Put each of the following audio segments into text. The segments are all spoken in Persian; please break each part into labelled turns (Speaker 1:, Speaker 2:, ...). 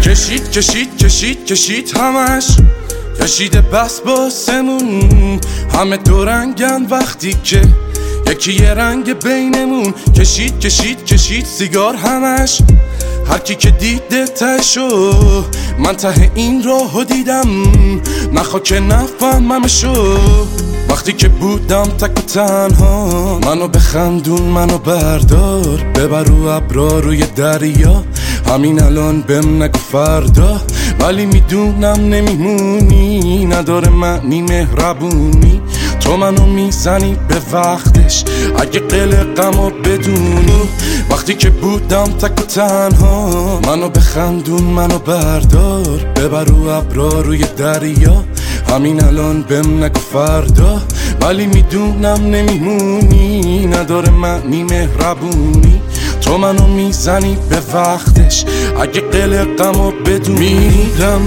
Speaker 1: کشید همش کشیده بس باسمون، همه دو رنگن وقتی که یکی یه رنگ بینمون. کشید سیگار همش، هر کی که دیده تهشو، من ته این راهو دیدم، نخوا که نفهممشو. وقتی که بودم تک و تنها، منو بخندون منو بردار، ببر رو ابرا روی دریا، همین الان بهم نگو فردا. ولی میدونم نمیمونی، نداره معنی مهربونی، تو منو میزنی به وقتش اگه قلقمو بدونی. وقتی که بودم تک و تنها، منو بخندون منو بردار، ببر رو ابرا روی دریا، همین الان بهم نگو فردا. ولی میدونم نمیمونی، نداره معنی مهربونی، تو منو میزنی به وقتش اگه قلقمو بدونی. میرم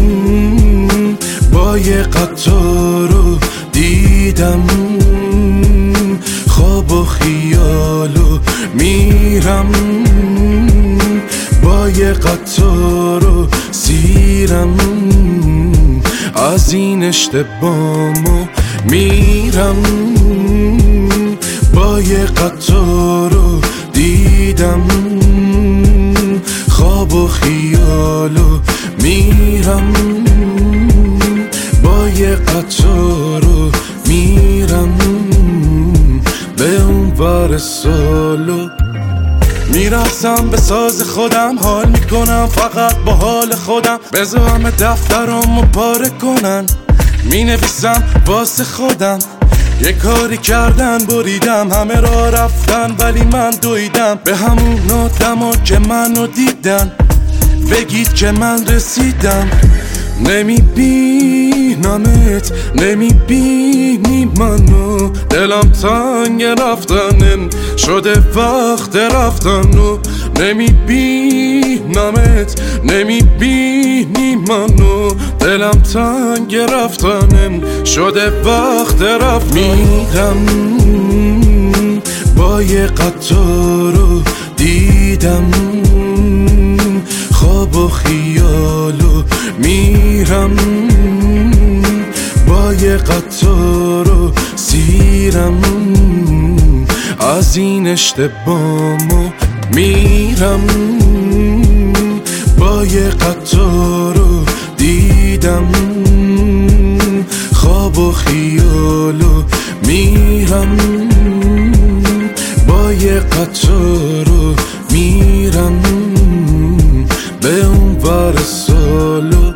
Speaker 1: با یه قطارو دیدم خواب و خیالو، میرم با یه قطارو سیرم از این اشتباهمو. میرم با یه قطارو دیدم خواب و خیالو، میرم با یه قطارو میرم به اون ور سالو. میرسم به ساز خودم، حال میکنم فقط با حال خودم، بذار همه دفترامو پاره کنن، مینویسم واسه خودم. یه کاری کردن بریدم، همه را رفتن ولی من دویدم به همون آدما که منو دیدن، بگید که من رسیدم. نمیبینمت، نمیبینی منو، دلم تنگ رفتنم شده وقت رفتن و نمیبینمت، نمیبینی منو، دلم تنگ رفتنم شده وقت رفتن. میرم با یه قطارو دیدم خواب و خیالو، میرم با یه قطارو سیرم از این اشتباهمو. میرم با یه قطارو دیدم خواب و خیالو، میرم با یه قطارو میرم به اون ور سالو.